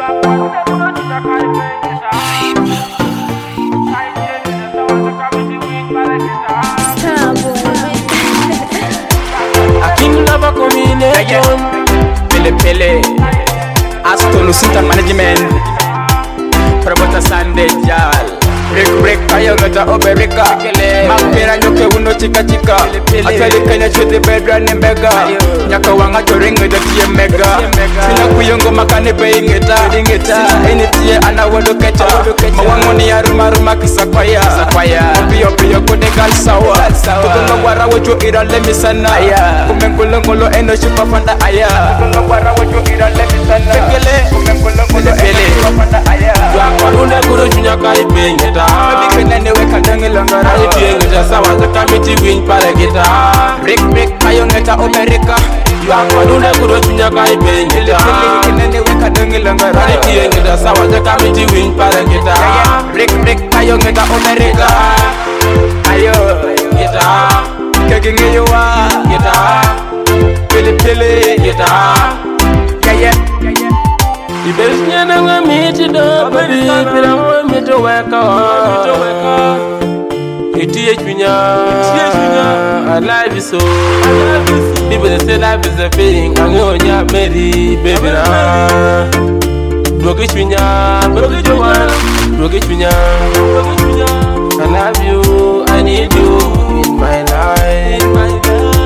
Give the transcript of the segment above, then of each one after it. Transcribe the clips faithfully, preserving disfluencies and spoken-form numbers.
Aking lava combination Pele Pele Aston Usinta Management Prabota Sunday Jal Break break kaya ngata obereka Mapera nyoke uno chika chika Atali kanya chute bedra nembega Nyaka wanga choringa dati ye mega Sina kuyongo makane pe ingeta Sina tiye ana wado kecha Mawango ni ya ruma ruma kisa kwaya Piyo piyo kudeka sawa Kukunga wara wacho ira lemi sana Kumengulongolo eno shupa fanda aya Kukunga wara wacho ira lemi sana Kumengulongolo eno shupa fanda aya Wakwarunde kuro chunya kari pengeta Bikene weka dangi langara Itiengeta sawa zaka miti win pale gita Break break kayo ngeta Amerika Wakwarunde kuro chunya kari pengeta Bikene weka dangi langara Itiengeta sawa zaka miti win pale gita Break break kayo ngeta Amerika Ayo gita Kekinge yuwa gita Pili pili gita Yeah yeah Ibes nyana nga miti do bari pira mo miti weka Iti echunya I love you so People they say life is a feeling Angonya meri baby na Broke echunya Broke echunya Broke echunya I love you I need you in my life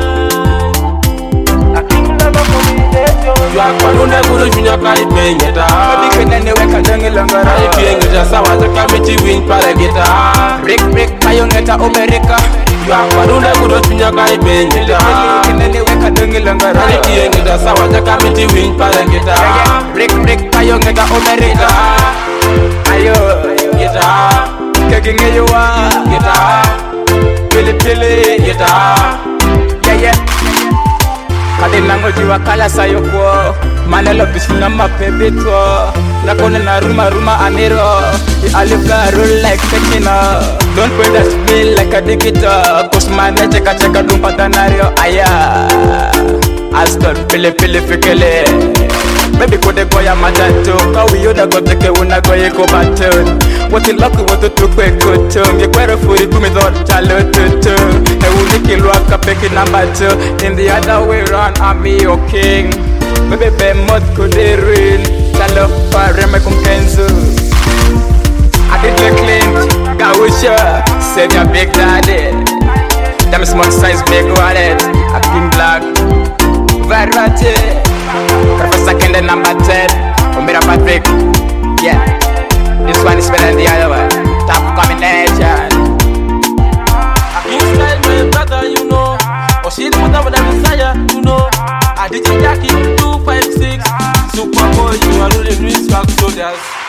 Wakwarunde kuro chunya kari pengeta Bikene weka dangi langara Itiengeta sawa zaka miti win pale gita Break break kayo ngeta Amerika Wakwarunde kuro chunya kari pengeta Bikene weka dangi langara Itiengeta sawa zaka miti win pale gita Break break kayo ngeta Amerika Ayo gita Kekinge yuwa gita Pili pili gita Yeah yeah Kade nango jiwa kala sayo kwa Manelo bisuna mapebetwa Nakone na ruma ruma anero I live a rule like Tekina Don't point at me like a digita Cause mane cheka cheka dumpa danario Aya Aston pili pili fikele Baby kode goya matatu Kawi yoda goteke una goye ko baton Wati loku watu tukwe kutung Ye kwere furi kumi dhot chalo tutu He uniki luaka peki number two In the other way round I'm your king Baby be mod kude ruin Chalo pareme kumkenzu I did the clean Gawisha Save your big daddy Them small size big wallet Aking black Variety Professor Kende number ten Omira Patrick Yeah This one is better than the other one Top combination Aking style my brother you know Oshid Muta with a Messiah you know I D J Jackie two five six Super boy you are rolling with swag soldiers